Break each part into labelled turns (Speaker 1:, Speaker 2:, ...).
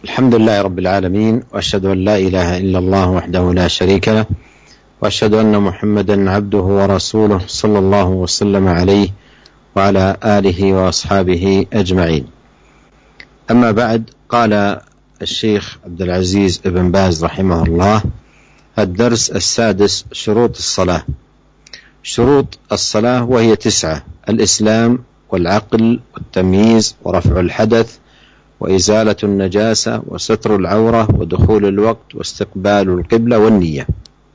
Speaker 1: الحمد لله رب العالمين، وأشهد أن لا إله إلا الله وحده لا شريك له، وأشهد أن محمدا عبده ورسوله صلى الله وسلم عليه وعلى آله وأصحابه أجمعين. أما بعد، قال الشيخ عبد العزيز بن باز رحمه الله: الدرس السادس: شروط الصلاة. شروط الصلاة وهي 9: الإسلام والعقل والتمييز ورفع الحدث وإزالة النجاسة وستر العورة ودخول الوقت واستقبال القبلة والنية.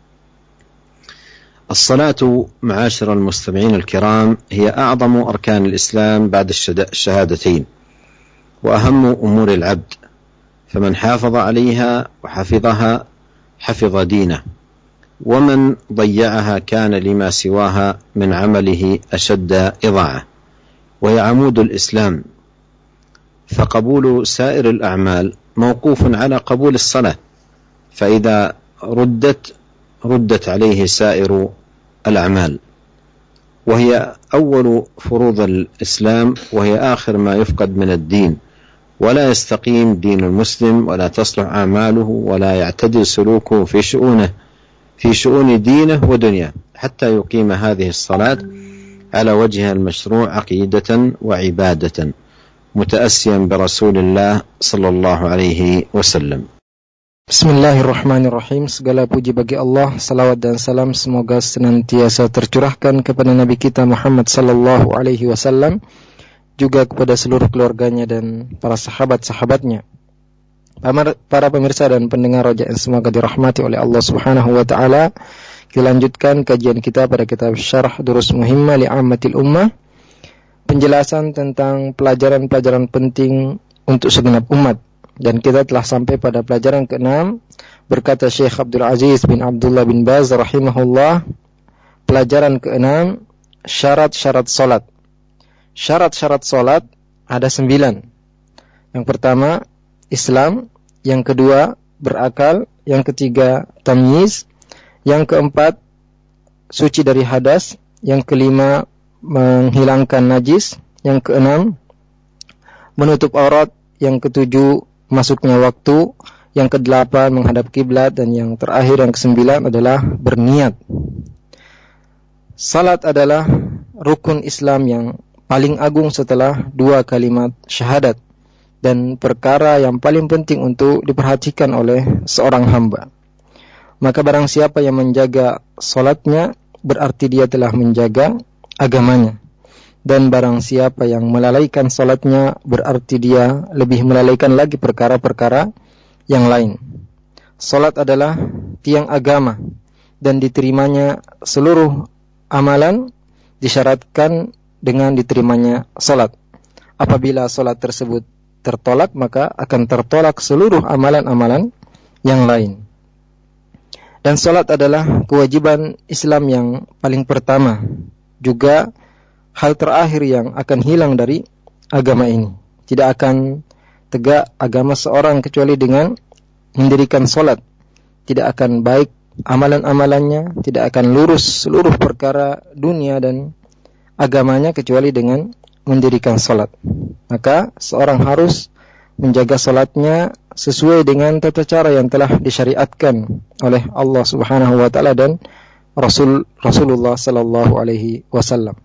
Speaker 1: الصلاة معاشر المستمعين الكرام هي أعظم أركان الإسلام بعد الشهادتين وأهم أمور العبد، فمن حافظ عليها وحفظها حفظ دينه، ومن ضيعها كان لما سواها من عمله أشد إضاعة، وهي عمود الإسلام، فقبول سائر الأعمال موقوف على قبول الصلاة، فإذا ردت عليه سائر الأعمال، وهي أول فروض الإسلام، وهي آخر ما يفقد من الدين، ولا يستقيم دين المسلم ولا تصلح أعماله ولا يعتدل سلوكه في شؤون دينه ودنياه حتى يقيم هذه الصلاة على وجهها المشروع عقيدة وعبادة، متأسيا برسول الله صلى الله عليه وسلم.
Speaker 2: Bismillahirrahmanirrahim. Segala puji bagi Allah, salawat dan salam semoga senantiasa tercurahkan kepada Nabi kita Muhammad sallallahu alaihi wasallam, juga kepada seluruh keluarganya dan para sahabat-sahabatnya. Para pemirsa dan pendengar roja yang semoga dirahmati oleh Allah Subhanahu wa taala. Kita lanjutkan kajian kita pada kitab Syarah Durus Muhimmah li'ammatil ummah, penjelasan tentang pelajaran-pelajaran penting untuk segenap umat. Dan kita telah sampai pada pelajaran ke-6. Berkata Syekh Abdul Aziz bin Abdullah bin Baz rahimahullah, pelajaran ke-6, syarat-syarat salat. Syarat-syarat salat ada 9. Yang pertama, Islam. Yang kedua, berakal. Yang ketiga, tamyiz. Yang keempat, suci dari hadas. Yang kelima, menghilangkan najis. Yang keenam, menutup aurat. Yang ketujuh, masuknya waktu. Yang kedelapan, menghadap kiblat. Dan yang terakhir, yang kesembilan adalah berniat. Salat adalah rukun Islam yang paling agung setelah 2 kalimat syahadat, dan perkara yang paling penting untuk diperhatikan oleh seorang hamba. Maka barang siapa yang menjaga salatnya, berarti dia telah menjaga agamanya. Dan barang siapa yang melalaikan salatnya, berarti dia lebih melalaikan lagi perkara-perkara yang lain. Salat adalah tiang agama, dan diterimanya seluruh amalan disyaratkan dengan diterimanya salat. Apabila salat tersebut tertolak, maka akan tertolak seluruh amalan-amalan yang lain. Dan salat adalah kewajiban Islam yang paling pertama, juga hal terakhir yang akan hilang dari agama ini. Tidak akan tegak agama seorang kecuali dengan mendirikan salat. Tidak akan baik amalan-amalannya, tidak akan lurus seluruh perkara dunia dan agamanya kecuali dengan mendirikan salat. Maka seorang harus menjaga salatnya sesuai dengan tata cara yang telah disyariatkan oleh Allah Subhanahu wa taala dan Rasulullah sallallahu alaihi wasallam.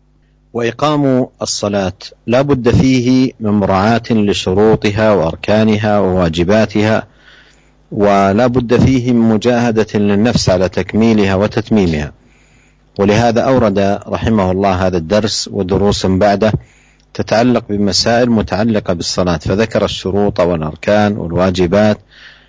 Speaker 1: وإقام الصلاة لا بد فيه من مراعاة لشروطها وأركانها وواجباتها، ولا بد فيه من مجاهدة للنفس على تكميلها وتتميمها. ولهذا أورد رحمه الله هذا الدرس ودروس بعده تتعلق بمسائل متعلقة بالصلاة، فذكر الشروط والأركان والواجبات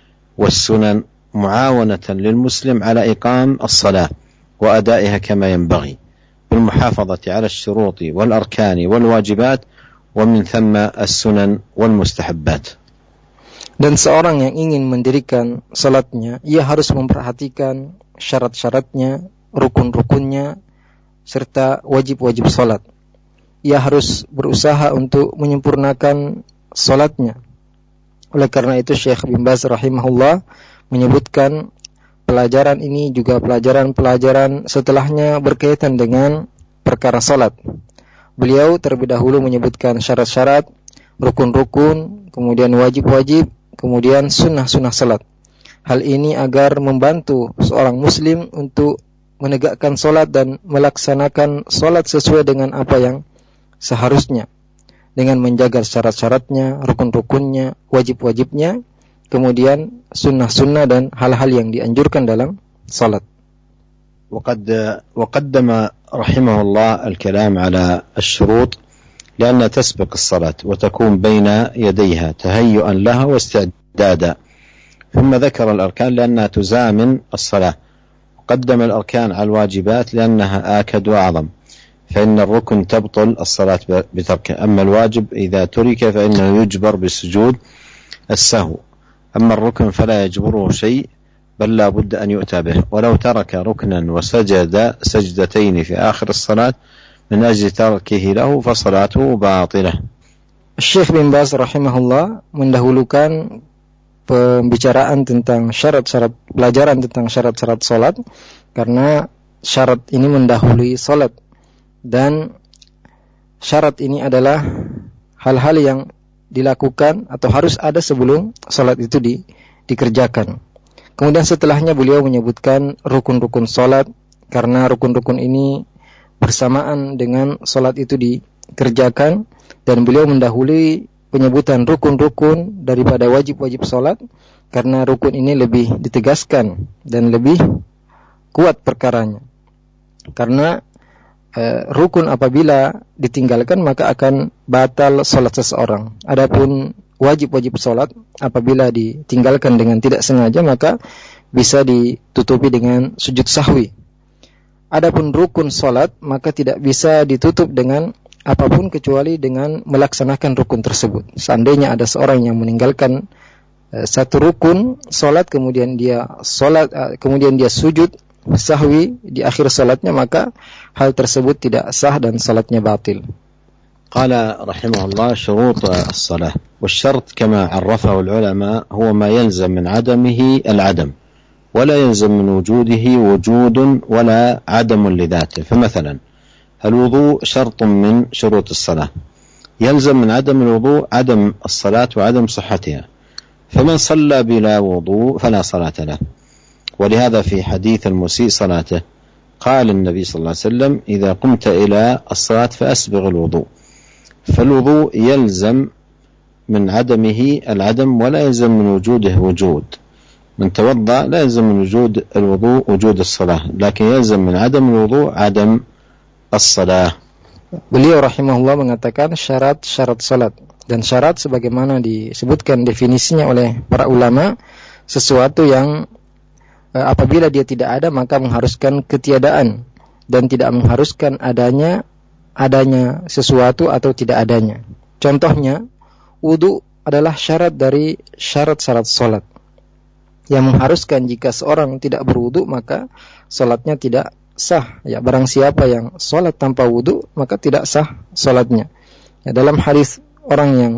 Speaker 1: والسنن معاونة للمسلم على إقام الصلاة وأدائها كما ينبغي، بالمحافظة على الشروط والأركان والواجبات ومن ثم السنن والمستحبات.
Speaker 2: Dan seorang yang ingin mendirikan salatnya, ia harus memperhatikan syarat-syaratnya, rukun-rukunnya, serta wajib-wajib salat. Ia harus berusaha untuk menyempurnakan salatnya. Oleh karena itu Syekh bin Baz rahimahullah menyebutkan pelajaran ini juga pelajaran-pelajaran setelahnya berkaitan dengan perkara salat. Beliau terlebih dahulu menyebutkan syarat-syarat, rukun-rukun, kemudian wajib-wajib, kemudian sunnah-sunnah salat. Hal ini agar membantu seorang muslim untuk menegakkan salat dan melaksanakan salat sesuai dengan apa yang seharusnya, dengan menjaga syarat-syaratnya, rukun-rukunnya, wajib-wajibnya, kemudian sunnah-sunnah dan hal-hal yang dianjurkan dalam salat.
Speaker 1: وقدم رحمه الله الكلام على الشروط لأنها تسبق الصلاة وتكون بين يديها تهيئا لها واستعدادا، ثم ذكر الأركان لأنها تزامن الصلاة، وقدم الأركان على الواجبات لأنها آكد وأعظم، فإن الركن تبطل الصلاة بتركه، أما الواجب إذا ترك فإنه يجبر بسجود السهو، أما الركن فلا يجبره شيء بل لا بد أن يؤتى به، ولو ترك ركنا وسجد سجدتين في آخر الصلاة من أجل تركه له فصلاته باطلة.
Speaker 2: Syekh bin Baz rahimahullah mendahulukan pembicaraan tentang syarat-syarat, pelajaran tentang syarat-syarat salat, karena syarat ini mendahului salat, dan syarat ini adalah hal-hal yang dilakukan atau harus ada sebelum salat itu dikerjakan. Kemudian setelahnya beliau menyebutkan rukun-rukun salat, karena rukun-rukun ini bersamaan dengan salat itu dikerjakan, dan beliau mendahului penyebutan rukun-rukun daripada wajib-wajib salat, karena rukun ini lebih ditegaskan dan lebih kuat perkaranya. Karena rukun apabila ditinggalkan maka akan batal salat seseorang. Adapun wajib-wajib salat apabila ditinggalkan dengan tidak sengaja maka bisa ditutupi dengan sujud sahwi. Adapun rukun salat maka tidak bisa ditutup dengan apapun kecuali dengan melaksanakan rukun tersebut. Seandainya ada seorang yang meninggalkan satu rukun salat, kemudian dia sujud sahwi di akhir salatnya, maka hal tersebut tidak sah dan salatnya batil.
Speaker 1: قال رحمه الله شروط الصلاة، والشرط كما عرفه العلماء هو ما يلزم من عدمه العدم ولا يلزم من وجوده وجود ولا عدم لذاته. فمثلا الوضوء شرط من شروط الصلاة، يلزم من عدم الوضوء عدم الصلاة وعدم صحتها، فمن صلى بلا وضوء فلا صلاة له. ولهذا في حديث المسيء صلاته قال النبي صلى الله عليه وسلم إذا قمت إلى الصلاة فأسبغ الوضوء. فالوضوء يلزم من عدمه العدم ولا يلزم من وجوده وجود. من توضأ لا يلزم من وجود الوضوء وجود الصلاة، لكن يلزم من عدم الوضوء عدم الصلاة.
Speaker 2: Beliau rahimahullah mengatakan syarat-syarat salat, dan syarat sebagaimana disebutkan definisinya oleh para ulama, sesuatu yang apabila dia tidak ada maka mengharuskan ketiadaan, dan tidak mengharuskan adanya sesuatu atau tidak adanya. Contohnya, wudu adalah syarat dari syarat-syarat salat yang mengharuskan jika seorang tidak berwudu maka salatnya tidak sah. Ya, barang siapa yang salat tanpa wudu maka tidak sah salatnya. Ya, dalam hadis orang yang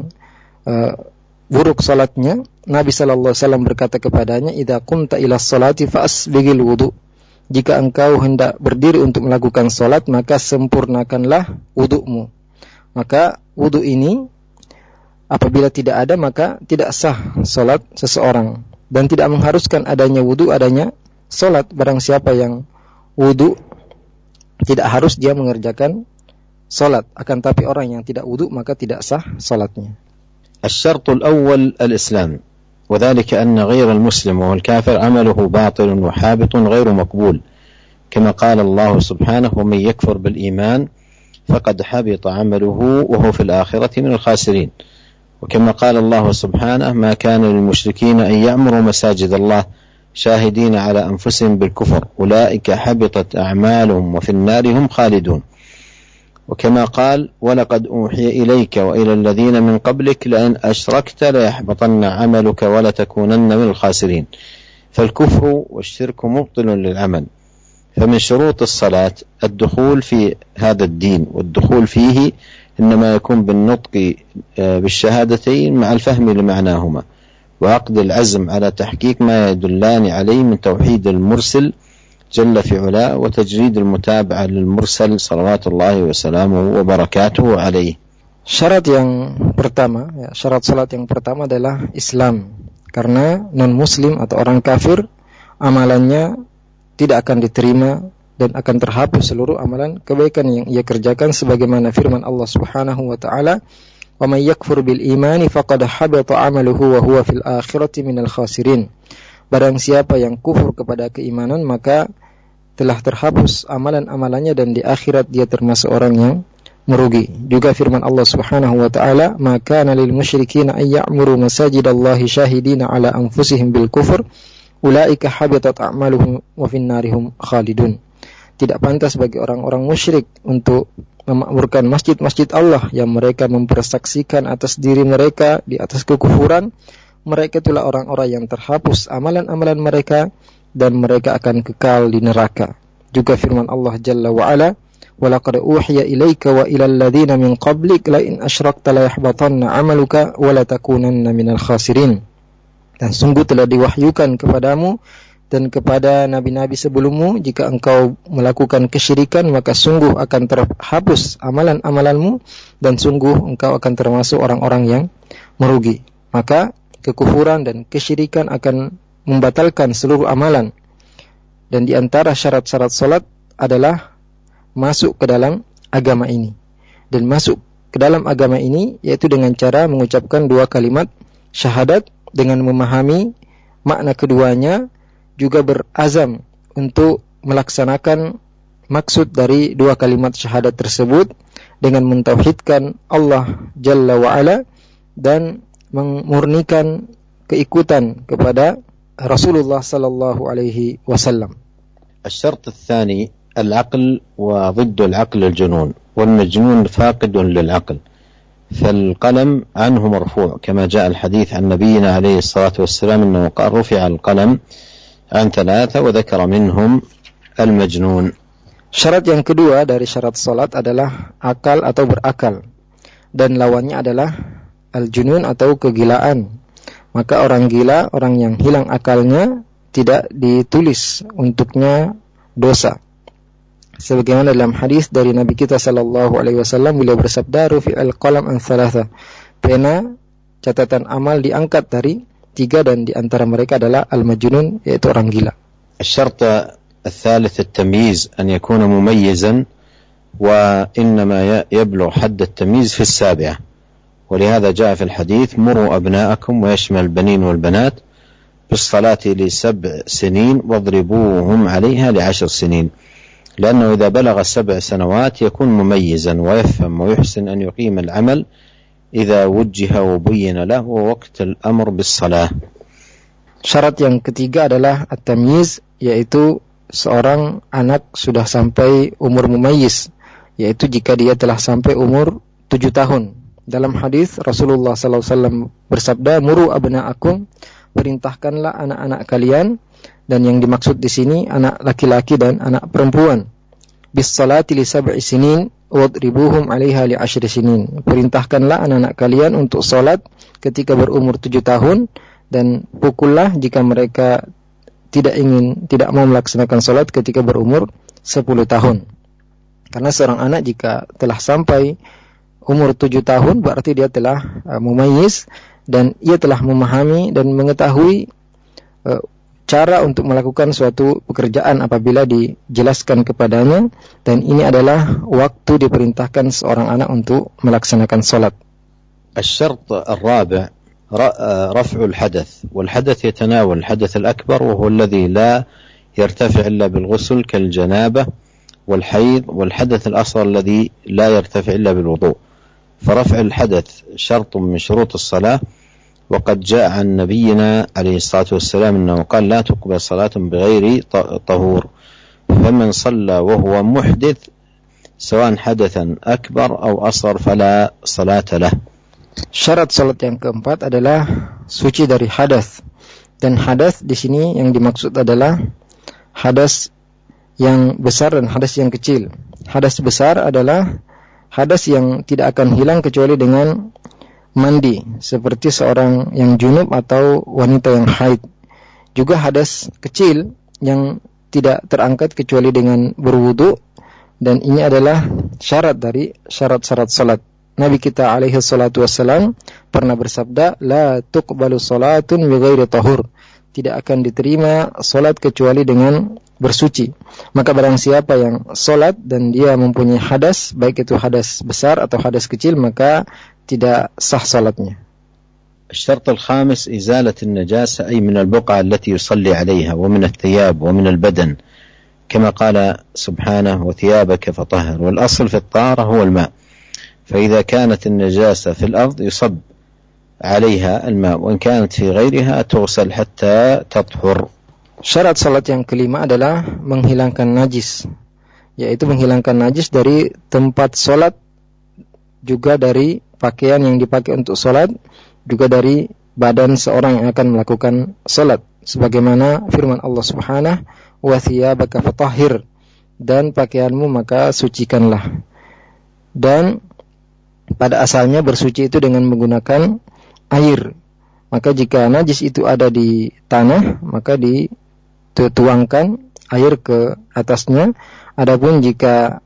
Speaker 2: buruk salatnya, Nabi sallallahu alaihi wasallam berkata kepadanya, "Idza qumta ila sholati fa'asbighil wudu." Jika engkau hendak berdiri untuk melakukan salat, maka sempurnakanlah wudukmu. Maka wuduk ini apabila tidak ada maka tidak sah salat seseorang, dan tidak mengharuskan adanya wuduk adanya salat. Barang siapa yang wuduk tidak harus dia mengerjakan salat, akan tapi orang yang tidak wuduk maka tidak sah salatnya.
Speaker 1: الشرط الأول الإسلام، وذلك أن غير المسلم وهو الكافر عمله باطل وحابط غير مقبول، كما قال الله سبحانه ومن يكفر بالإيمان فقد حبط عمله وهو في الآخرة من الخاسرين، وكما قال الله سبحانه ما كان للمشركين أن يعمروا مساجد الله شاهدين على أنفسهم بالكفر أولئك حبطت أعمالهم وفي النار هم خالدون، وكما قال ولقد أوحي إليك وإلى الذين من قبلك لئن أشركت ليحبطن عملك ولتكونن من الخاسرين. فالكفر والشرك مبطل للعمل، فمن شروط الصلاة الدخول في هذا الدين، والدخول فيه إنما يكون بالنطق بالشهادتين مع الفهم لمعناهما وعقد العزم على تحقيق ما يدلان عليه من توحيد المرسل جل في علاه وتجريد المتابعة للمرسل صلوات الله وسلامه وبركاته عليه.
Speaker 2: Syarat yang pertama, syarat salat yang pertama adalah Islam, Karena non-muslim atau orang kafir, amalannya tidak akan diterima dan akan terhapus seluruh amalan kebaikan yang ia kerjakan, sebagaimana firman Allah Subhanahu wa taala, "Wa may yakfur bil imani faqad habata 'amaluhu wa huwa fil akhirati minal khasirin." Barang siapa yang kufur kepada keimanan, maka telah terhapus amalan-amalannya dan di akhirat dia termasuk orang yang merugi. Juga firman Allah Subhanahu wa taala, "Ma kana lil musyrikin ay ya'muru masajidallahi syahidina 'ala anfusihim bil kufr, ulaika habitat a'maluhum wa fin narihum khalidun." Tidak pantas bagi orang-orang musyrik untuk memakmurkan masjid-masjid Allah yang mereka mempersaksikan atas diri mereka di atas kekufuran. Mereka itulah orang-orang yang terhapus amalan-amalan mereka dan mereka akan kekal di neraka. Juga firman Allah Jalla wa Ala, "Wa laqad uhiya ilaika wa ilal ladzina min qablik la in asyrakta la yahbatanna 'amaluka wa la takunanna minal khasirin." Dan sungguh telah diwahyukan kepadamu dan kepada nabi-nabi sebelummu, jika engkau melakukan kesyirikan maka sungguh akan terhapus amalan-amalanmu dan sungguh engkau akan termasuk orang-orang yang merugi. Maka kekufuran dan kesyirikan akan membatalkan seluruh amalan. Dan di antara syarat-syarat salat adalah masuk ke dalam agama ini. Dan masuk ke dalam agama ini yaitu dengan cara mengucapkan dua kalimat syahadat dengan memahami makna keduanya, juga berazam untuk melaksanakan maksud dari dua kalimat syahadat tersebut dengan mentauhidkan Allah Jalla wa'ala dan memurnikan keikutan kepada Rasulullah sallallahu alaihi wasallam.
Speaker 1: الشرط الثاني العقل وضد العقل الجنون والمجنون فاقد للعقل فالقلم عنه مرفوع كما جاء الحديث عن نبينا عليه الصلاة والسلام أنه قال رفع القلم عن ثلاثة وذكر منهم المجنون.
Speaker 2: Syarat yang kedua dari syarat salat adalah akal atau berakal, dan lawannya adalah al-junun atau kegilaan. Maka orang gila, orang yang hilang akalnya, tidak ditulis untuknya dosa. Sebagaimana dalam hadis dari Nabi kita sallallahu alaihi wasallam, beliau bersabda, "Rufi'al qalam an thalatha." Pena catatan amal diangkat dari 3 dan di antara mereka adalah al-majnun, yaitu orang gila.
Speaker 1: الشرط الثالث التمييز أن يكون مميزا وإنما يبلغ حد التمييز في 7 ولهذا جاء في الحديث مروا أبناءكم ويشمل البنين والبنات بالصلاة ل7 سنين واضربوهم عليها ل10 سنين لأنه إذا بلغ 7 سنوات يكون مميزا ويفهم ويحسن أن يقيم العمل إذا وجه وبين له ووقت الأمر بالصلاة.
Speaker 2: Syarat yang ketiga adalah at-tamyiz, yaitu seorang anak sudah sampai umur mumayyiz, yaitu jika dia telah sampai umur 7 tahun. Dalam hadis Rasulullah sallallahu alaihi wasallam bersabda, "Muru abna'akum," perintahkanlah anak-anak kalian, dan yang dimaksud di sini anak laki-laki dan anak perempuan. Bis salati li 7 sinin wadribuhum 'alaiha li 10 sinin. Perintahkanlah anak-anak kalian untuk salat ketika berumur 7 tahun dan pukullah jika mereka tidak mau melaksanakan salat ketika berumur 10 tahun. Karena seorang anak jika telah sampai umur 7 tahun berarti dia telah mumayyiz dan ia telah memahami dan mengetahui cara untuk melakukan suatu pekerjaan apabila dijelaskan kepadanya, dan ini adalah waktu diperintahkan seorang anak untuk melaksanakan salat.
Speaker 1: الشرط الرابع رفع الحدث والحدث يتناول الحدث الأكبر وهو الذي لا يرتفع إلا بالغسل كالجنابة والحيض والحدث الأصغر الذي لا يرتفع إلا بالوضوء فرفع الحدث شرط من شروط الصلاة وقد جاء عن نبينا عليه الصلاة والسلام أنه قال لا تقبل صلاة بغير طهور فمن صلى وهو محدث سواء حدثا أكبر أو أصغر فلا صلاة له.
Speaker 2: Syarat salat yang keempat adalah suci dari hadas. Dan hadas di sini yang dimaksud adalah hadas yang besar dan hadas yang kecil. Hadas besar adalah hadas yang tidak akan hilang kecuali dengan mandi, seperti seorang yang junub atau wanita yang haid. Juga hadas kecil yang tidak terangkat kecuali dengan berwudu, dan ini adalah syarat dari syarat-syarat salat. Nabi kita alaihi salatu wassalam pernah bersabda, la tuqbalu salatun bi ghairi tahur. Tidak akan diterima salat kecuali dengan bersuci. Maka barang siapa yang salat dan dia mempunyai hadas, baik itu hadas besar atau hadas kecil, maka tidak sah salatnya.
Speaker 1: الشرط الخامس إزالة النجاسة أي من البقعة التي يصلي عليها ومن الثياب ومن البدن كما قال سبحانه وثيابك فطهر والأصل في الطهارة هو الماء فإذا كانت النجاسة في الأرض يصب عليها الماء وإن كانت في غيرها تغسل حتى تطهر.
Speaker 2: Syarat salat yang kelima adalah menghilangkan najis, yaitu menghilangkan najis dari tempat salat, juga dari pakaian yang dipakai untuk salat, juga dari badan seorang yang akan melakukan salat, sebagaimana firman Allah Subhanahu wa thiyabaka fatahhir, dan pakaianmu maka sucikanlah. Dan pada asalnya bersuci itu dengan menggunakan air. Maka jika najis itu ada di tanah, maka dituangkan air ke atasnya. Adapun jika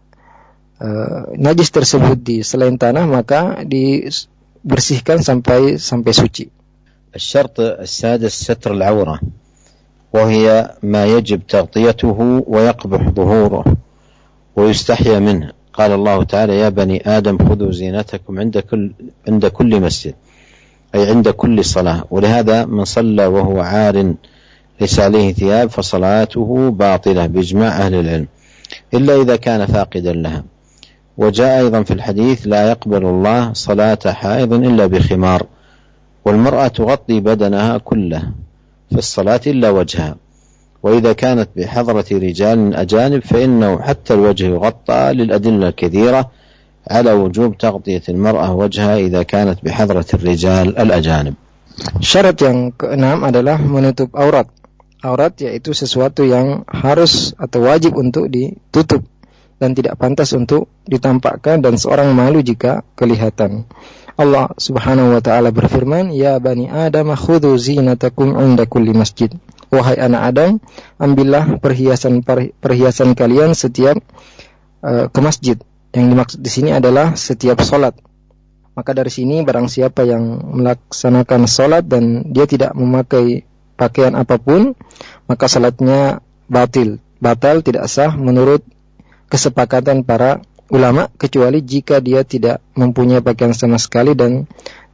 Speaker 2: najis tersebut di selain tanah, maka dibersihkan sampai suci.
Speaker 1: الشرط السادس ستر العورة وهي ما يجب تغطيته ويقبح ظهوره ويستحيا منه. قال الله تعالى يا بني آدم خذوا زينتكم عند كل مسجد أي عند كل صلاة ولهذا من صلى وهو عار ليس عليه ثياب فصلاته باطلة بإجماع أهل العلم إلا إذا كان فاقدا لها. وجاء أيضا في الحديث لا يقبل الله صلاة حائض إلا بخمار والمرأة تغطي بدنها كله في الصلاة إلا وجهها وإذا كانت بحضرة رجال أجانب فإنه حتى الوجه يغطى للأدلة الكثيرة على وجوب تغطية المرأة وجهها إذا كانت بحضرة الرجال الأجانب.
Speaker 2: Syarat yang keenam adalah menutup aurat. Aurat yaitu sesuatu yang harus atau wajib untuk ditutup dan tidak pantas untuk ditampakkan, dan seorang malu jika kelihatan. Allah Subhanahu wa ta'ala berfirman, ya bani Adam khudhu zinatakum 'inda kulli masjid. Wahai anak Adam, ambillah perhiasan kalian setiap ke masjid. Yang dimaksud di sini adalah setiap salat. Maka dari sini barang siapa yang melaksanakan salat dan dia tidak memakai pakaian apapun, maka salatnya batal, tidak sah menurut kesepakatan para ulama, kecuali jika dia tidak mempunyai pakaian sama sekali dan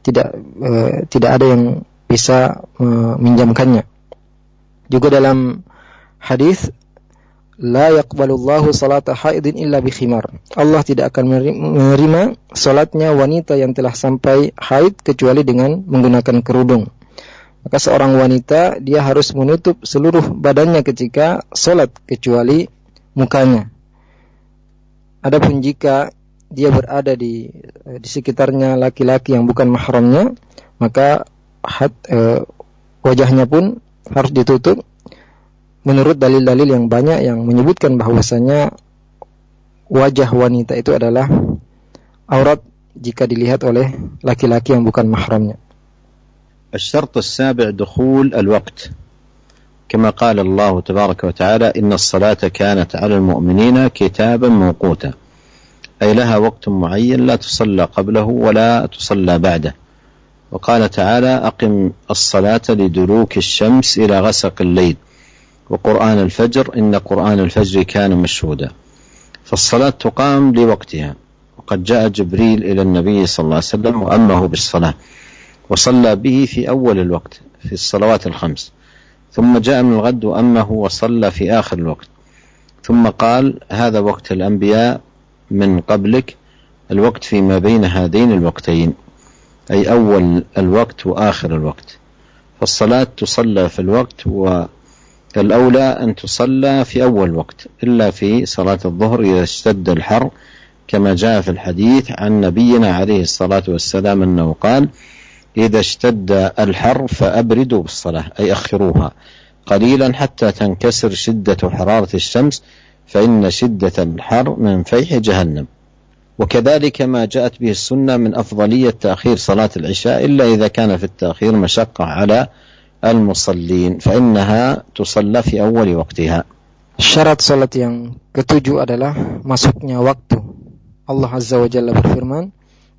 Speaker 2: tidak ada yang bisa meminjamkannya. Juga dalam hadis, la yaqbalullahu salata haidin illa bi khimar. Allah tidak akan menerima salatnya wanita yang telah sampai haid kecuali dengan menggunakan kerudung. Maka seorang wanita dia harus menutup seluruh badannya ketika salat kecuali mukanya. Adapun jika dia berada di sekitarnya laki-laki yang bukan mahramnya, maka wajahnya pun harus ditutup menurut dalil-dalil yang banyak yang menyebutkan bahwasanya wajah wanita itu adalah aurat jika dilihat oleh laki-laki yang bukan mahramnya.
Speaker 1: الشرط السابع دخول الوقت كما قال الله تبارك وتعالى إن الصلاة كانت على المؤمنين كتابا موقوتا أي لها وقت معين لا تصلى قبله ولا تصلى بعده. وقال تعالى أقم الصلاة لدلوك الشمس إلى غسق الليل وقرآن الفجر إن قرآن الفجر كان مشهودا. فالصلاة تقام لوقتها وقد جاء جبريل إلى النبي صلى الله عليه وسلم وأمره بالصلاة وصلى به في أول الوقت في الصلوات الخمس ثم جاء من الغد وأمه وصلى في آخر الوقت ثم قال هذا وقت الأنبياء من قبلك الوقت فيما بين هذين الوقتين أي أول الوقت وآخر الوقت. فالصلاة تصلى في الوقت والأولى أن تصلى في أول وقت إلا في صلاة الظهر إذا اشتد الحر كما جاء في الحديث عن نبينا عليه الصلاة والسلام أنه قال إذا اشتد الحر فأبردوا بالصلاة أي أخروها قليلا حتى تنكسر شدة حرارة الشمس فإن شدة الحر من فيح جهنم. وكذلك ما جاءت به السنة من أفضلية تأخير صلاة العشاء إلا إذا كان في التأخير مشقة على المصلين فإنها تصلى في أول وقتها.
Speaker 2: Syarat salat yang ketujuh adalah masuknya waktu. Allah Azza wa Jalla berfirman,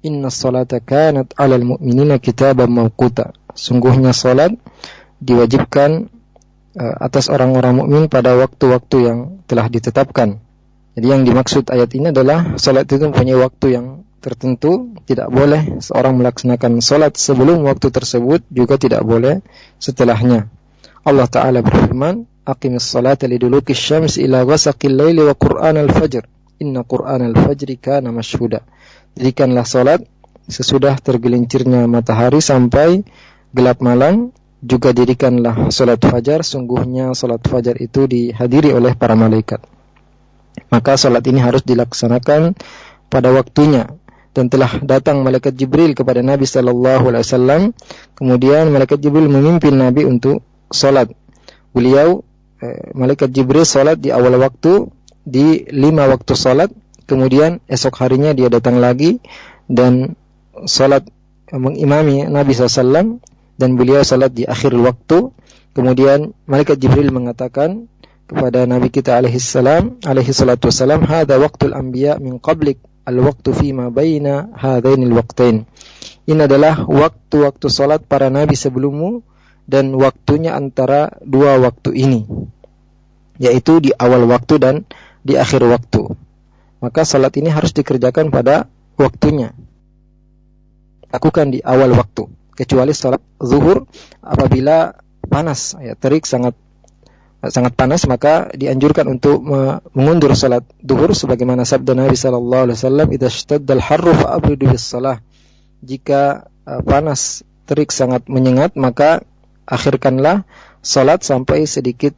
Speaker 2: Inna salata kanat 'alal mu'minina kitaban mawquta. Sungguhnya salat diwajibkan atas orang-orang mukmin pada waktu-waktu yang telah ditetapkan. Jadi yang dimaksud ayat ini adalah salat itu mempunyai waktu yang tertentu, tidak boleh seorang melaksanakan salat sebelum waktu tersebut, juga tidak boleh setelahnya. Allah Ta'ala berfirman, aqimis salata liduluki syams ila ghasaqil laili wa qur'anal fajr inna qur'anal fajri kana mashhuda. Dirikanlah salat sesudah tergelincirnya matahari sampai gelap malam, juga dirikanlah salat fajar, sungguhnya salat fajar itu dihadiri oleh para malaikat. Maka salat ini harus dilaksanakan pada waktunya. Dan telah datang malaikat Jibril kepada Nabi sallallahu alaihi wasallam, kemudian malaikat Jibril memimpin Nabi untuk salat. Beliau malaikat Jibril salat di awal waktu, di 5 waktu salat, kemudian esok harinya dia datang lagi dan salat mengimami Nabi SAW, dan beliau salat di akhir waktu. Kemudian malaikat Jibril mengatakan kepada Nabi kita alaihi salatu wassalam, hadza waqtul anbiya min qablik al-waqtu fima baina hadainil waqtain. Ini adalah waktu-waktu salat para nabi sebelummu, dan waktunya antara 2 waktu ini, yaitu di awal waktu dan di akhir waktu. Maka salat ini harus dikerjakan pada waktunya, lakukan di awal waktu, kecuali salat zuhur apabila panas, ya, terik sangat panas, maka dianjurkan untuk mengundur salat zuhur sebagaimana sabda Nabi sallallahu alaihi wasallam, idza shtaddal harru fa abridu bis shalah. Jika panas terik sangat menyengat, maka akhirkanlah salat sampai sedikit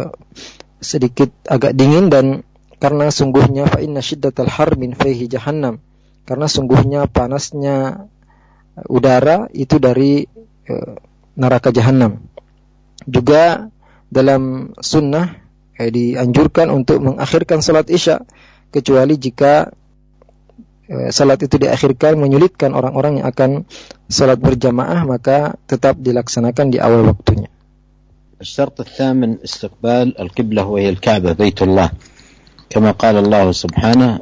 Speaker 2: agak dingin, dan karena sungguhnya fa inna shiddatal har min fihi jahannam, karena sungguhnya panasnya udara itu dari neraka jahanam. Juga dalam sunnah dianjurkan untuk mengakhirkan salat isya, kecuali jika salat itu diakhirkan menyulitkan orang-orang yang akan salat berjamaah, maka tetap dilaksanakan di awal waktunya.
Speaker 1: الشرط الثامن استقبال القبلة وهي الكعبة بيت الله، كما قال الله سبحانه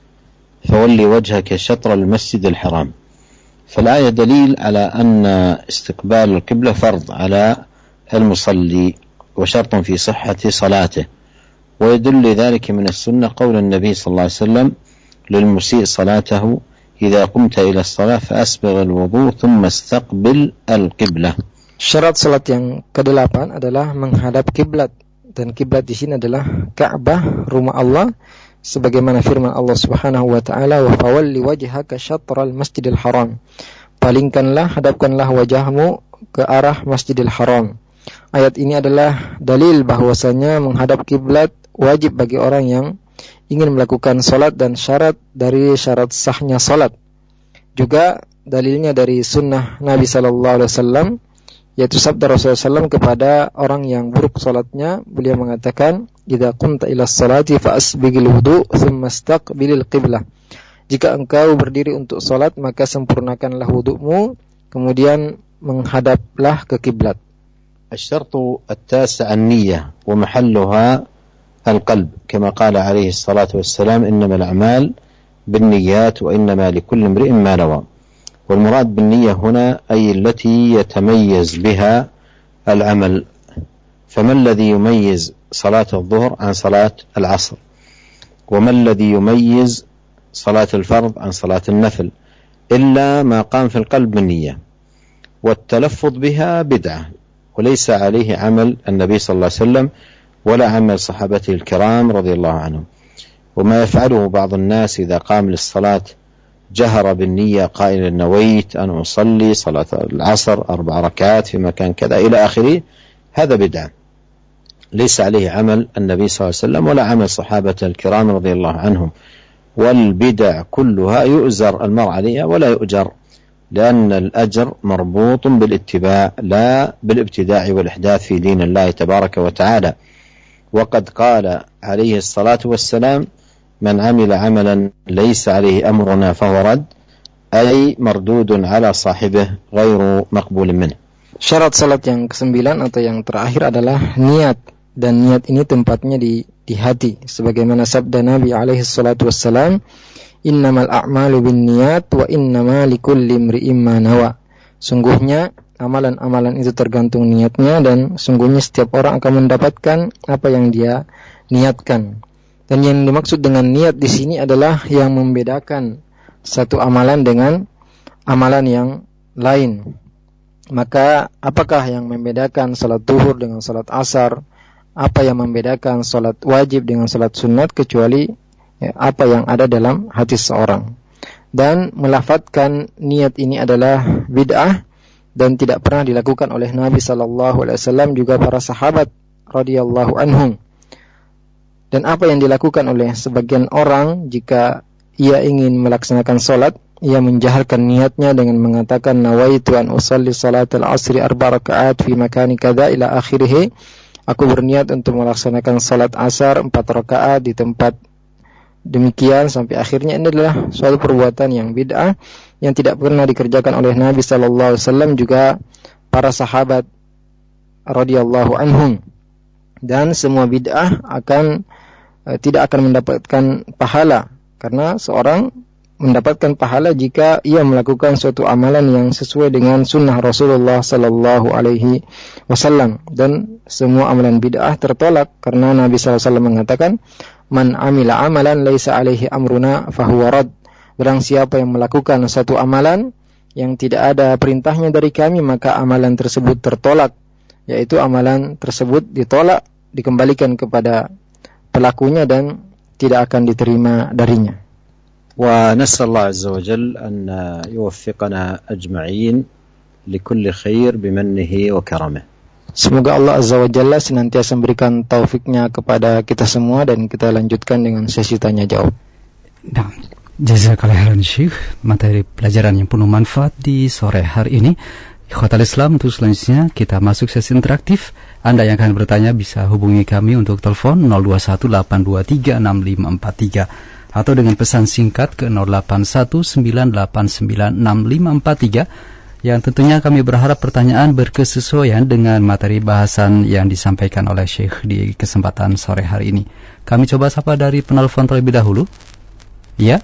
Speaker 1: فولي وجهك شطر المسجد الحرام. فالآية دليل على أن استقبال القبلة فرض على المصلي وشرط في صحة صلاته، ويدل ذلك من السنة قول النبي صلى الله عليه وسلم للمسيء صلاته إذا قمت إلى الصلاة فأسبغ الوضوء ثم استقبل القبلة.
Speaker 2: Syarat salat yang ke-8 adalah menghadap kiblat, dan kiblat di sini adalah Ka'bah, rumah Allah, sebagaimana firman Allah Subhanahu wa taala, wa fawalli wajhaka syatral masjidil haram. Palingkanlah, hadapkanlah wajahmu ke arah Masjidil Haram. Ayat ini adalah dalil bahwasanya menghadap kiblat wajib bagi orang yang ingin melakukan salat dan syarat dari syarat sahnya salat. Juga dalilnya dari sunnah Nabi sallallahu alaihi wasallam, yaitu sabda Rasulullah SAW kepada orang yang buruk salatnya. Beliau mengatakan, idza qumta ila sholati fa asbighil wudu thumma istaqbilil qiblah. Jika engkau berdiri untuk salat, maka sempurnakanlah wudu'mu, kemudian menghadaplah ke kiblat.
Speaker 1: الشرط التاسع النية ومحلها القلب، كما قال عليه الصلاة والسلام إنما الأعمال بالنيات وإنما لكل امرئ ما نوى. والمراد بالنية هنا أي التي يتميز بها العمل. فما الذي يميز صلاة الظهر عن صلاة العصر؟ وما الذي يميز صلاة الفرض عن صلاة النفل؟ إلا ما قام في القلب بالنية، والتلفظ بها بدعة، وليس عليه عمل النبي صلى الله عليه وسلم ولا عمل صحابته الكرام رضي الله عنهم. وما يفعله بعض الناس إذا قام للصلاة جهر بالنية قائلا نويت أن أصلي صلاة العصر 4 ركعات في مكان كذا إلى آخره، هذا بدعة ليس عليه عمل النبي صلى الله عليه وسلم ولا عمل صحابته الكرام رضي الله عنهم. والبدع كلها يؤجر المرء عليها ولا يؤجر، لأن الأجر مربوط بالاتباع لا بالابتداع والإحداث في دين الله تبارك وتعالى. وقد قال عليه الصلاة والسلام من عمل عملا ليس عليه أمرنا فهو رد، أي مردود على صاحبه غير مقبول منه.
Speaker 2: Syarat salat yang ke-9 atau yang terakhir adalah niat, dan niat ini tempatnya di hati, sebagaimana sabda Nabi alaihi salatu wassalam, innamal a'malu binniyat wa innama likulli imri'in ma nawa. Sungguhnya amalan-amalan itu tergantung niatnya, dan sungguhnya setiap orang akan mendapatkan apa yang dia niatkan. Dan yang dimaksud dengan niat di sini adalah yang membedakan satu amalan dengan amalan yang lain. Maka apakah yang membedakan salat zuhur dengan salat asar? Apa yang membedakan salat wajib dengan salat sunat, kecuali apa yang ada dalam hati seorang. Dan melafadzkan niat ini adalah bid'ah dan tidak pernah dilakukan oleh Nabi sallallahu alaihi wasallam, juga para sahabat radhiyallahu anhum. Dan apa yang dilakukan oleh sebagian orang jika ia ingin melaksanakan salat, ia menjaharkan niatnya dengan mengatakan nawaitu an usalli salatal asri 4 rakaat fi makani kadza ila akhirih. Aku berniat untuk melaksanakan salat asar 4 rakaat di tempat demikian sampai akhirnya. Ini adalah suatu perbuatan yang bid'ah yang tidak pernah dikerjakan oleh Nabi sallallahu alaihi wasallam, juga para sahabat radhiyallahu anhum. Dan semua bid'ah tidak akan mendapatkan pahala, karena seorang mendapatkan pahala jika ia melakukan suatu amalan yang sesuai dengan sunnah Rasulullah sallallahu alaihi wasallam. Dan semua amalan bid'ah tertolak karena Nabi sallallahu alaihi wasallam mengatakan, man amila amalan laisa alaihi amruna fahuwa rad. Barang siapa yang melakukan satu amalan yang tidak ada perintahnya dari kami, maka amalan tersebut tertolak, yaitu amalan tersebut ditolak, dikembalikan kepada pelakunya dan tidak akan diterima darinya.
Speaker 1: ونسأل الله عز وجل أن يوفقنا أجمعين لكل خير بمنه وكرمه.
Speaker 2: Semoga Allah Azza wa Jalla senantiasa memberikan taufiknya kepada kita semua, dan kita lanjutkan dengan sesi tanya jawab.
Speaker 3: Nah, jazakallahu khairan Syekh, materi pelajaran yang penuh manfaat di sore hari ini. Ikhwatal Islam, untuk selanjutnya kita masuk sesi interaktif. Anda yang akan bertanya bisa hubungi kami untuk telepon 0218236543 atau dengan pesan singkat ke 0819896543. Yang tentunya kami berharap pertanyaan berkesesuaian dengan materi bahasan yang disampaikan oleh Syekh di kesempatan sore hari ini. Kami coba sapa dari penelpon terlebih dahulu. Ya.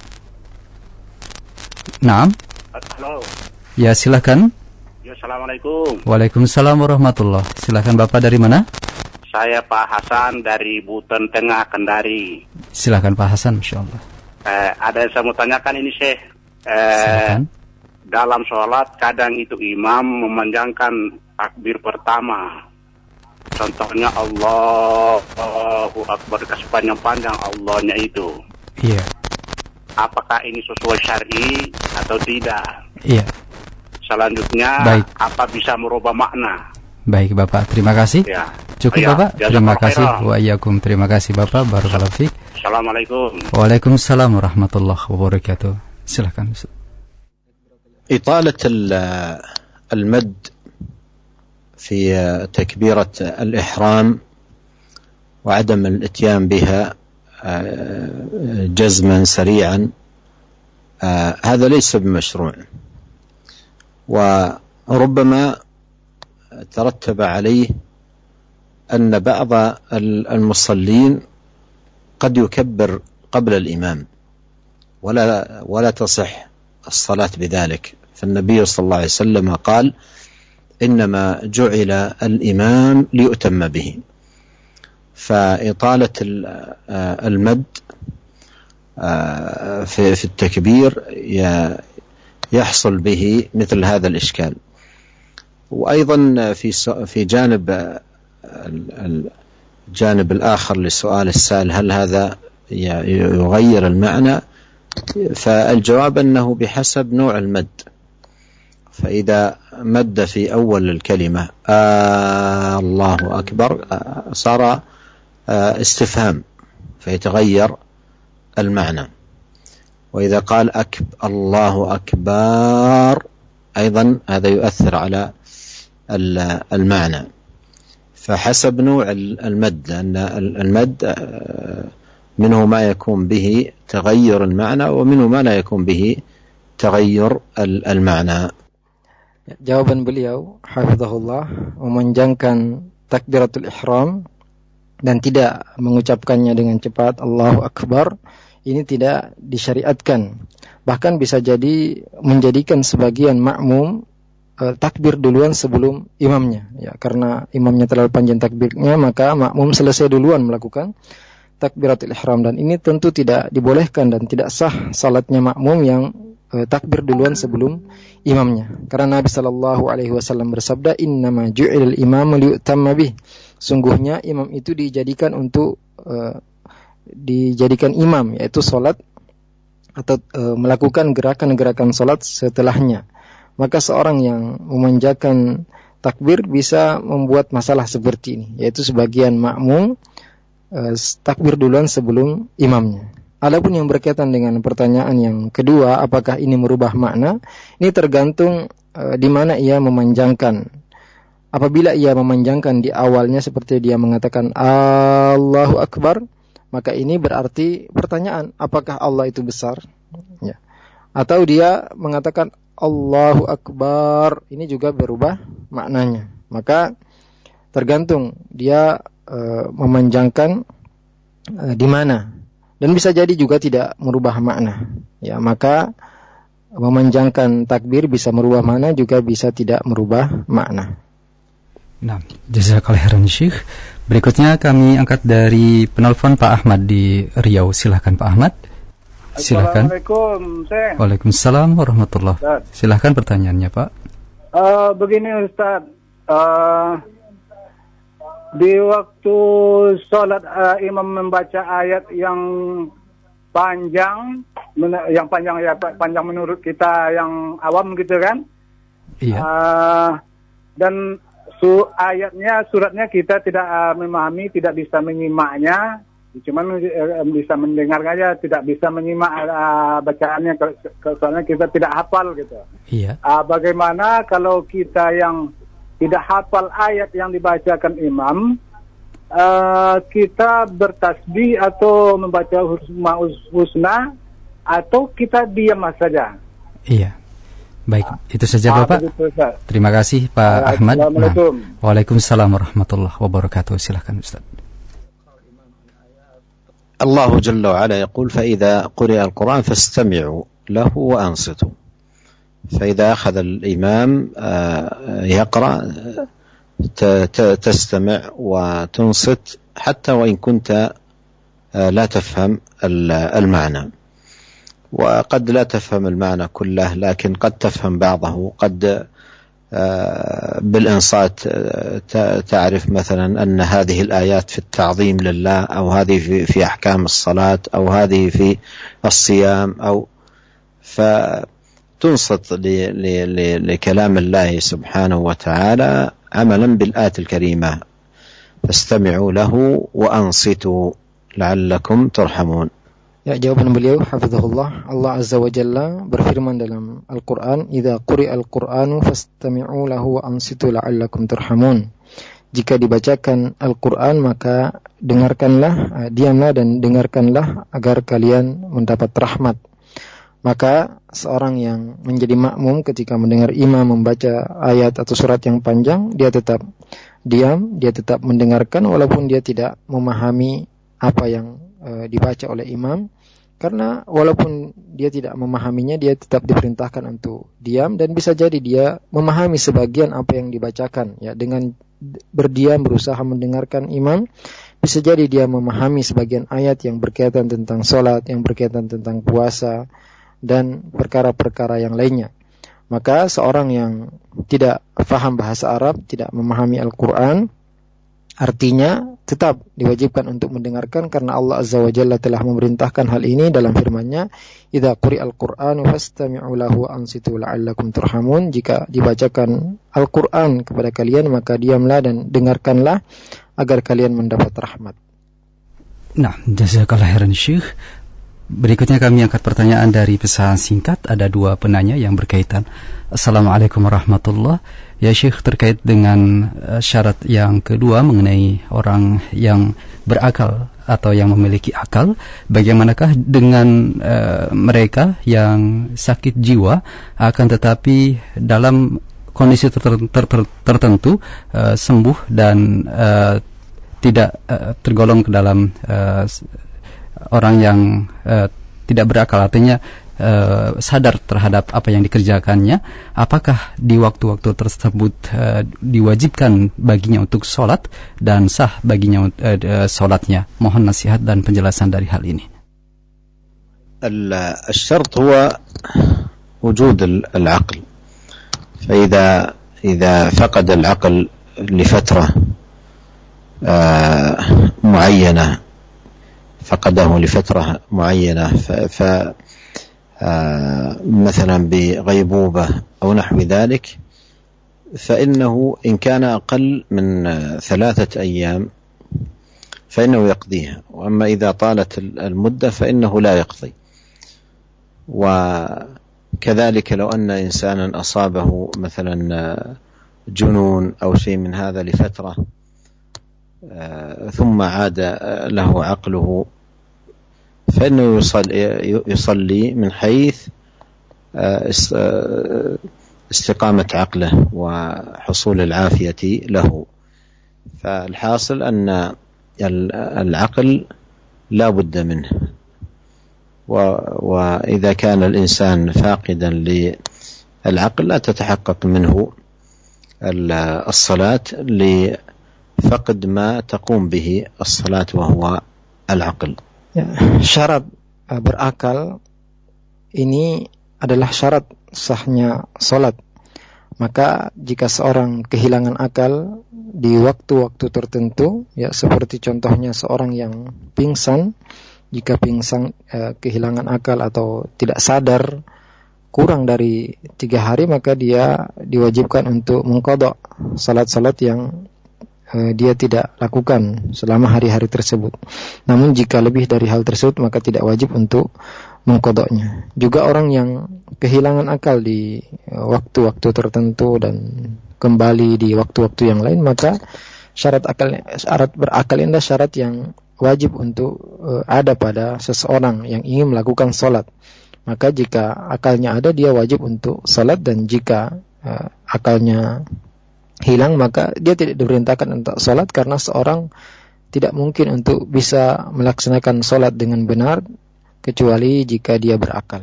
Speaker 3: Naam.
Speaker 4: Halo.
Speaker 3: Ya, silakan.
Speaker 4: Ya, assalamualaikum.
Speaker 3: Waalaikumsalam warahmatullahi. Silakan Bapak, dari mana?
Speaker 4: Saya Pak Hasan dari Buton Tengah, Kendari.
Speaker 3: Silakan Pak Hasan, insyaallah.
Speaker 4: Ada yang saya mau tanyakan ini, Syekh.
Speaker 3: Silakan.
Speaker 4: Dalam sholat kadang itu imam memanjangkan takbir pertama. Contohnya Allahu Akbar, sepanjang-panjang Allahnya itu.
Speaker 3: Iya.
Speaker 4: Apakah ini sesuai syar'i atau tidak?
Speaker 3: Iya.
Speaker 4: Selanjutnya, baik, apa bisa merubah makna?
Speaker 3: Baik Bapak, terima kasih.
Speaker 4: Ya.
Speaker 3: Cukup ya, Bapak. Terima kasih. Wa iyyakum. Terima kasih Bapak. Barakallahu fiik.
Speaker 4: Assalamualaikum.
Speaker 3: Waalaikumsalam warahmatullahi wabarakatuh. Silakan.
Speaker 1: إطالة المد في تكبيرة الإحرام وعدم الإتيان بها جزما سريعا هذا ليس بمشروع، وربما ترتب عليه أن بعض المصلين قد يكبر قبل الإمام ولا تصح الصلاة بذلك. فالنبي صلى الله عليه وسلم قال إنما جعل الإمام ليؤتم به. فإطالة المد في التكبير يحصل به مثل هذا الإشكال. وأيضا في الجانب الآخر لسؤال السائل، هل هذا يغير المعنى؟ فالجواب أنه بحسب نوع المد. فإذا مد في أول الكلمة الله أكبر صار استفهام فيتغير المعنى، وإذا قال الله أكبر أيضا هذا يؤثر على المعنى. فحسب نوع المد، لأن المد منه ما يكون به تغير المعنى ومنه ما لا يكون به تغير المعنى.
Speaker 2: Jawaban beliau, hafizahullah, memanjangkan takbiratul ihram dan tidak mengucapkannya dengan cepat Allahu Akbar, ini tidak disyariatkan. Bahkan bisa jadi menjadikan sebagian makmum takbir duluan sebelum imamnya, ya, karena imamnya terlalu panjang takbirnya, maka makmum selesai duluan melakukan takbiratul ihram, dan ini tentu tidak dibolehkan dan tidak sah salatnya makmum yang takbir duluan sebelum imamnya. Karena Nabi sallallahu alaihi wasallam bersabda, "Innama ju'ilal imamu liyutamma bih." Sungguhnya imam itu dijadikan untuk dijadikan imam, yaitu salat atau melakukan gerakan-gerakan salat setelahnya. Maka seorang yang memanjakan takbir bisa membuat masalah seperti ini, yaitu sebagian makmum takbir duluan sebelum imamnya. Adapun yang berkaitan dengan pertanyaan yang kedua, apakah ini merubah makna? Ini tergantung di mana ia memanjangkan. Apabila ia memanjangkan di awalnya seperti dia mengatakan Allahu Akbar, maka ini berarti pertanyaan, apakah Allah itu besar? Ya. Atau dia mengatakan Allahu Akbar, ini juga berubah maknanya. Maka tergantung dia memanjangkan di mana. Dan bisa jadi juga tidak merubah makna. Ya, maka memanjangkan takbir bisa merubah makna, juga bisa tidak merubah makna.
Speaker 3: Nah, jazakallahu khairan Syekh. Berikutnya kami angkat dari penelpon Pak Ahmad di Riau. Silakan Pak Ahmad. Silakan.
Speaker 5: Assalamualaikum, Syekh.
Speaker 3: Waalaikumsalam warahmatullahi. Silakan pertanyaannya, Pak.
Speaker 5: Begini Ustaz, di waktu sholat imam membaca ayat yang panjang menurut kita yang awam gitu kan?
Speaker 3: Iya.
Speaker 5: Dan suratnya kita tidak memahami, tidak bisa menyimaknya, cuman bisa mendengar aja, tidak bisa menyimak bacaannya, soalnya kita tidak hafal gitu.
Speaker 3: Iya.
Speaker 5: Bagaimana kalau kita yang tidak hafal ayat yang dibacakan imam, kita bertasbih atau membaca husna, atau kita diam saja?
Speaker 3: Iya. Baik, itu saja Bapak. Terima kasih Pak Ahmad.
Speaker 5: Assalamualaikum.
Speaker 3: Waalaikumsalam warahmatullahi wabarakatuh. Silakan Ustaz.
Speaker 1: الله جل وعلا يقول فإذا قرئ القرآن فاستمعوا له وأنصتوا. فإذا أخذ الإمام يقرأ تستمع وتنصت حتى وإن كنت لا تفهم المعنى، وقد لا تفهم المعنى كله لكن قد تفهم بعضه، قد بالإنصات تعرف مثلا أن هذه الآيات في التعظيم لله، أو هذه في أحكام الصلاة، أو هذه في الصيام، أو فتنصت لكلام الله سبحانه وتعالى عملا بالآية الكريمة، فاستمعوا له وأنصتوا لعلكم ترحمون.
Speaker 2: Ya, jawaban beliau hafizahullah, Allah Azza wa Jalla berfirman dalam Al-Qur'an, "Idza quri'al Qur'anu fastami'u lahu wa ansitu la'allakum turhamun." Jika dibacakan Al-Qur'an maka dengarkanlah, diamlah dan dengarkanlah agar kalian mendapat rahmat. Maka seorang yang menjadi makmum ketika mendengar imam membaca ayat atau surat yang panjang, dia tetap diam, dia tetap mendengarkan walaupun dia tidak memahami apa yang dibaca oleh imam, karena walaupun dia tidak memahaminya, dia tetap diperintahkan untuk diam, dan bisa jadi dia memahami sebagian apa yang dibacakan, ya, dengan berdiam berusaha mendengarkan imam, bisa jadi dia memahami sebagian ayat yang berkaitan tentang sholat, yang berkaitan tentang puasa dan perkara-perkara yang lainnya. Maka seorang yang tidak faham bahasa Arab, tidak memahami Al-Qur'an, artinya tetap diwajibkan untuk mendengarkan, karena Allah Azza wa Jalla telah memerintahkan hal ini dalam firman-Nya, "Idza quri'al Qur'anu fastami'u lahu wa ansitu la'allakum turhamun." Jika dibacakan Al-Qur'an kepada kalian, maka diamlah dan dengarkanlah agar kalian mendapat rahmat.
Speaker 3: Nah, jazakallahu khairan Syekh. Berikutnya kami angkat pertanyaan dari pesan singkat. Ada dua penanya yang berkaitan. Assalamualaikum warahmatullahi. Ya Syekh, terkait dengan syarat yang kedua mengenai orang yang berakal atau yang memiliki akal, bagaimanakah dengan mereka yang sakit jiwa akan tetapi dalam kondisi tertentu sembuh dan tidak tergolong ke dalam orang yang tidak berakal, artinya sadar terhadap apa yang dikerjakannya, apakah di waktu-waktu tersebut diwajibkan baginya untuk sholat dan sah baginya sholatnya? Mohon nasihat dan penjelasan dari hal ini.
Speaker 1: الشرط هو وجود العقل، فإذا فقد العقل لفترة معينة، فقده لفترة معينة مثلا بغيبوبة أو نحو ذلك، فإنه إن كان أقل من 3 أيام فإنه يقضيها، وأما إذا طالت المدة فإنه لا يقضي. وكذلك لو أن إنسانا أصابه مثلا جنون أو شيء من هذا لفترة ثم عاد له عقله فإنه يصلي من حيث استقامة عقله وحصول العافية له. فالحاصل أن العقل لا بد منه، وإذا كان الإنسان فاقدا للعقل لا تتحقق منه الصلاة لفقد ما تقوم به الصلاة وهو العقل.
Speaker 2: Syarat berakal ini adalah syarat sahnya salat. Maka jika seorang kehilangan akal di waktu-waktu tertentu, ya seperti contohnya seorang yang pingsan, jika pingsan kehilangan akal atau tidak sadar kurang dari 3 hari, maka dia diwajibkan untuk mengqadha salat-salat yang dia tidak lakukan selama hari-hari tersebut. Namun jika lebih dari hal tersebut, maka tidak wajib untuk mengqadhanya. Juga orang yang kehilangan akal di waktu-waktu tertentu dan kembali di waktu-waktu yang lain, maka syarat berakal ini adalah syarat yang wajib untuk ada pada seseorang yang ingin melakukan salat. Maka jika akalnya ada, dia wajib untuk salat, dan jika akalnya hilang, maka dia tidak diperintahkan untuk salat, karena seorang tidak mungkin untuk bisa melaksanakan salat dengan benar kecuali jika dia berakal.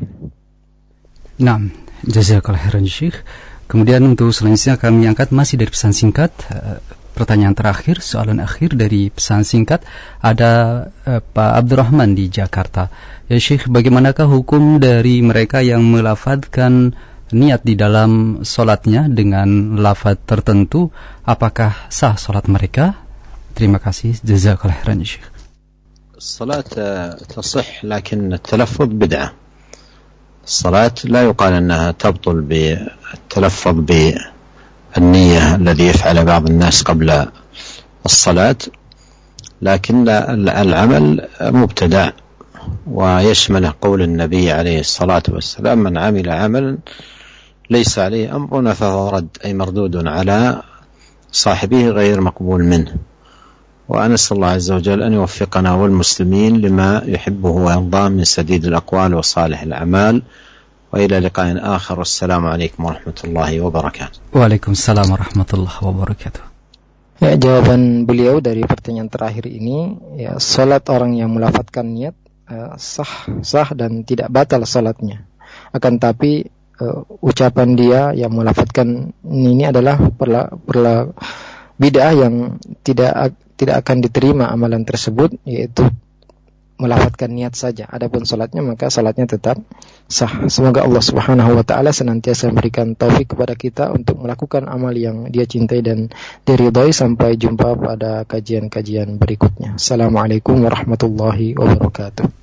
Speaker 3: Nah, jazakallahu khairan Syekh. Kemudian untuk selanjutnya kami angkat masih dari pesan singkat. Pertanyaan terakhir, soalan akhir dari pesan singkat, ada Pak Abdurrahman di Jakarta. Ya Syekh, bagaimanakah hukum dari mereka yang melafadzkan niat di dalam solatnya dengan lafaz tertentu? Apakah sah solat mereka? Terima kasih. Jazakallahu khairan Syekh.
Speaker 1: الصلاة تصح لكن التلفظ بدعة. الصلاة لا يقال أنها تبطل بالتلفظ بالنية الذي يفعل بعض الناس قبل الصلاة، لكن العمل مبتدع ويشمله قول النبي عليه الصلاة والسلام: من عمل عملا ليس عليه أمرنا فهو رد، أي مردود على صاحبه غير مقبول منه. وأنسأل الله عز وجل أن يوفقنا والمسلمين لما يحبه ويرضاه من سديد الأقوال وصالح الأعمال. وإلى لقاء آخر، والسلام عليكم ورحمة الله وبركاته.
Speaker 3: Waalaikumsalam warahmatullahi wabarakatuh.
Speaker 2: Ya, jawaban beliau dari pertanyaan terakhir ini, ya, salat orang yang melafadzkan niat sah dan tidak batal salatnya. Akan tapi ucapan dia yang melafadzkan ini adalah bid'ah yang tidak akan diterima amalan tersebut, yaitu melafadzkan niat saja. Adapun salatnya, maka salatnya tetap sah. Semoga Allah Subhanahu wa taala senantiasa memberikan taufik kepada kita untuk melakukan amal yang Dia cintai dan diridhai. Sampai jumpa pada kajian-kajian berikutnya. Assalamualaikum warahmatullahi wabarakatuh.